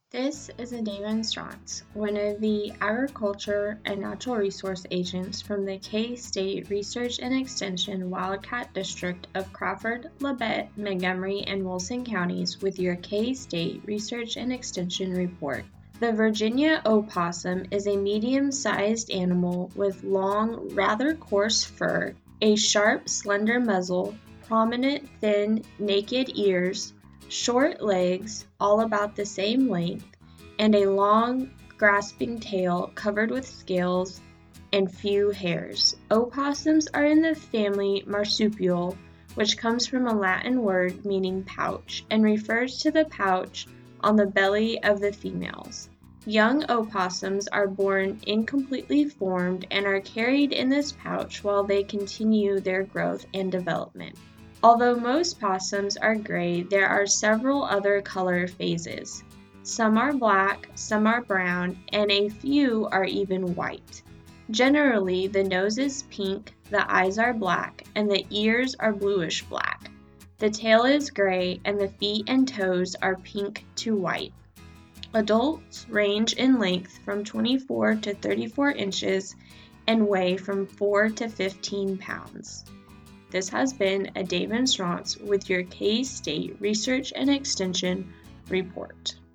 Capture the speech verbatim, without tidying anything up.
This is Adavan Strauss, one of the Agriculture and Natural Resource Agents from the K-State Research and Extension Wildcat District of Crawford, Labette, Montgomery, and Wilson counties with your K-State Research and Extension report. The Virginia opossum is a medium-sized animal with long, rather coarse fur, a sharp, slender muzzle, prominent, thin, naked ears, short legs, all about the same length, and a long, grasping tail covered with scales and few hairs. Opossums are in the family Marsupial, which comes from a Latin word meaning pouch and refers to the pouch on the belly of the females. Young opossums are born incompletely formed and are carried in this pouch while they continue their growth and development. Although most possums are gray, there are several other color phases. Some are black, some are brown, and a few are even white. Generally, the nose is pink, the eyes are black, and the ears are bluish black. The tail is gray, and the feet and toes are pink to white. Adults range in length from twenty-four to thirty-four inches and weigh from four to fifteen pounds. This has been Adavan Strauss with your K-State Research and Extension report.